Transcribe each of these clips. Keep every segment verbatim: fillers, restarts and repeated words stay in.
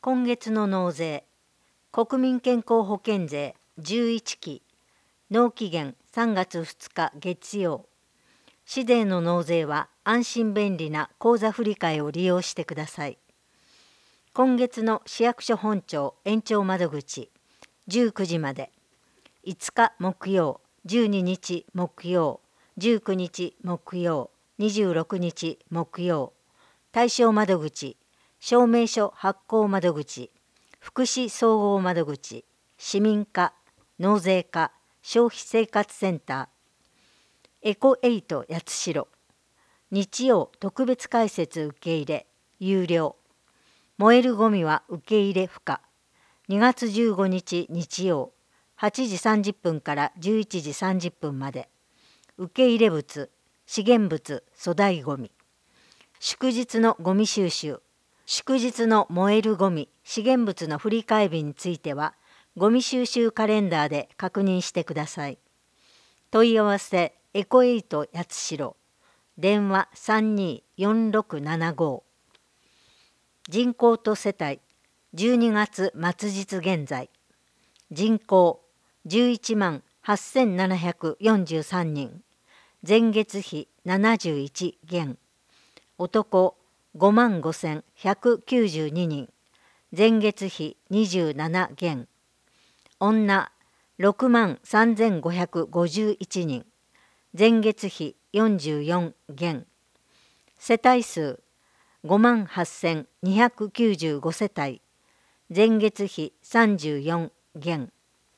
今月の納税、国民健康保険税じゅういちき、納期限さんがつふつか月曜。市税の納税は安心便利な口座振替を利用してください。今月の市役所本庁延長窓口、じゅうくじまで。いつか木曜、じゅうににち木曜、じゅうくにち木曜、にじゅうろくにち木曜。対象窓口、証明書発行窓口、福祉総合窓口、市民課、納税課、消費生活センター。エコエイト八代。日曜特別開設受け入れ、有料。燃えるゴミは受け入れ不可。にがつじゅうごにち日曜、はちじさんじゅっぷんからじゅういちじさんじゅっぷんまで。受け入れ物、資源物、粗大ゴミ。祝日のゴミ収集、祝日の燃えるゴミ、資源物の振り替え日については、ゴミ収集カレンダーで確認してください。問い合わせ、エコエイト八代。電話さんにーよんろくななご。人口と世帯、じゅうにがつ末日現在。人口じゅういちまんはっせんななひゃくよんじゅうさんにん。前月比ななじゅういち減。男ごまんごせんひゃくきゅうじゅうににん。前月比にじゅうなな減。女ろくまんさんぜんごひゃくごじゅういちにん。前月比よんじゅうよん減。世帯数ごまんはっせんにひゃくきゅうじゅうご世帯。前月比さんじゅうよん減。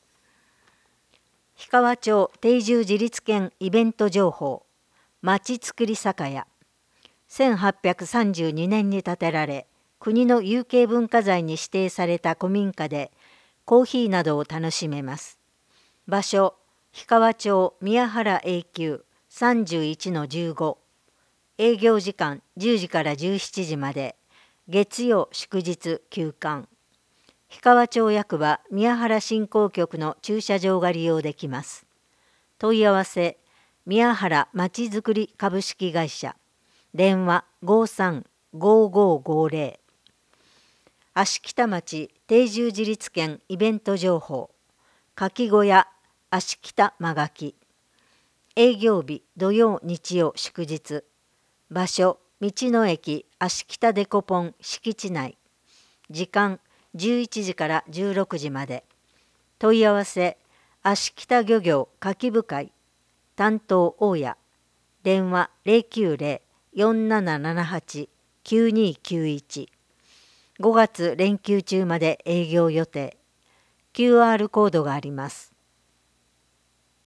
氷川町定住自立権イベント情報。まちづくり酒屋。せんはっぴゃくさんじゅうにねんに建てられ、国の有形文化財に指定された古民家で、コーヒーなどを楽しめます。場所、氷川町宮原永久 さんじゅういちのじゅうご。営業時間じゅうじからじゅうしちじまで。月曜祝日休館。氷川町役場宮原振興局の駐車場が利用できます。問い合わせ、宮原まちづくり株式会社。電話ごーさんごーごーごーぜろ。芦北町定住自立権イベント情報。かき小屋芦北間垣。営業日土曜日曜祝日。場所道の駅芦北デコポン敷地内。時間じゅういちじからじゅうろくじまで。問い合わせ芦北漁業かき部会。担当大家。電話ゼロきゅうゼロ よんななななはち きゅうにきゅういち。ごがつ連休中まで営業予定。キューアール コードがあります。